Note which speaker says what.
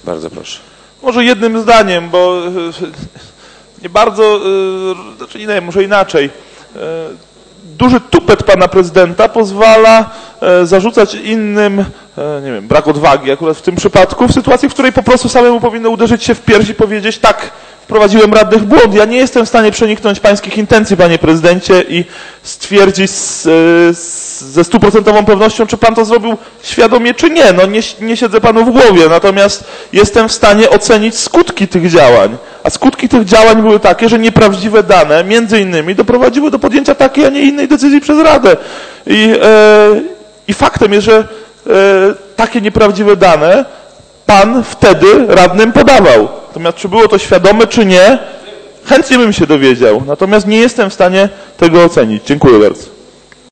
Speaker 1: Bardzo proszę.
Speaker 2: Może jednym zdaniem, bo nie bardzo, znaczy nie, może inaczej. Duży tupet pana prezydenta pozwala zarzucać innym, nie wiem, brak odwagi akurat w tym przypadku, w sytuacji, w której po prostu samemu powinno uderzyć się w pierś i powiedzieć: tak, wprowadziłem radnych w błąd. Ja nie jestem w stanie przeniknąć pańskich intencji, panie prezydencie, i stwierdzić ze 100% pewnością, czy pan to zrobił świadomie, czy nie. No nie siedzę panu w głowie, natomiast jestem w stanie ocenić skutki tych działań. A skutki tych działań były takie, że nieprawdziwe dane między innymi doprowadziły do podjęcia takiej, a nie innej decyzji przez Radę. I faktem jest, że takie nieprawdziwe dane pan wtedy radnym podawał. Natomiast czy było to świadome, czy nie, chętnie bym się dowiedział. Natomiast nie jestem w stanie tego ocenić. Dziękuję bardzo.